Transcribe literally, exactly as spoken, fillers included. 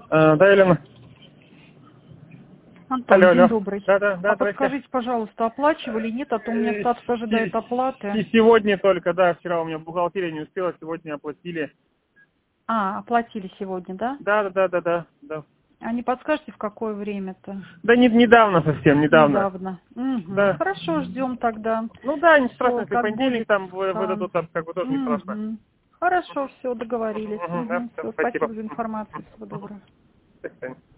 А, да, Елена. Антон, Алло, день алло. добрый. Да, да, да, А подскажите, пожалуйста, оплачивали, нет? А то у меня статус ожидает оплаты. И сегодня только, да, вчера у меня бухгалтерия не успела, сегодня оплатили. А, оплатили сегодня, да? Да, да, да, да, да, да. А не подскажете, в какое время-то? Да не, недавно совсем, недавно. Недавно. Угу. Да. Хорошо, ждем тогда. Ну да, не страшно, Все, если как понедельник будет. там вы- Да. выдадут, там как бы тоже не страшно. Угу. Хорошо, все, договорились. Мгм, да, Угу. всё, Все, спасибо. спасибо за информацию. Всего Мгм. доброго. До свидания.